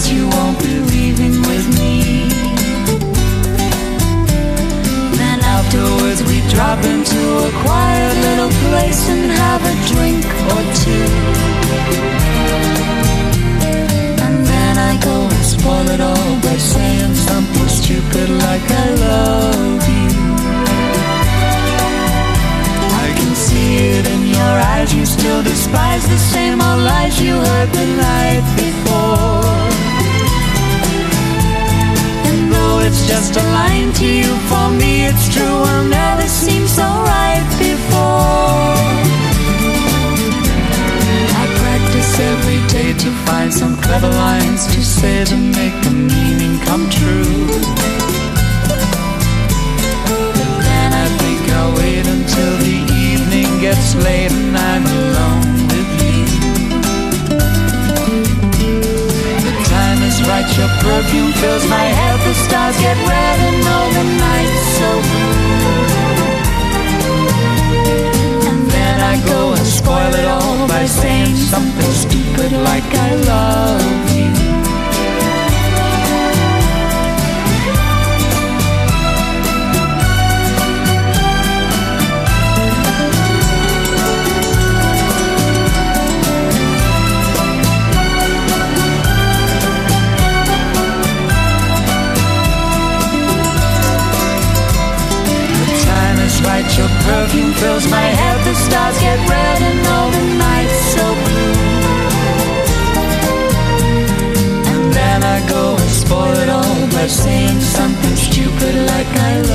promise you won't be leaving with me. Then afterwards we drop into a quiet little place and have a drink or two. And then I go and spoil it all by saying something stupid like I love you. I can see it in your eyes, you still despise the same old lies you heard the night before. And though it's just a line to you, for me it's true, I'll never seem so right before. I practice every day to find some clever lines to say to make the meaning come true. But then I think I'll wait until the evening gets late and I'm alone with you. The time is right, your perfume fills my head, the stars get red and all the night's so blue. And then I go and spoil it all by saying something stupid like I love you. Right, your perfume fills my head, the stars get red and all the night's so blue. And then I go and spoil it all by saying something stupid like I love you.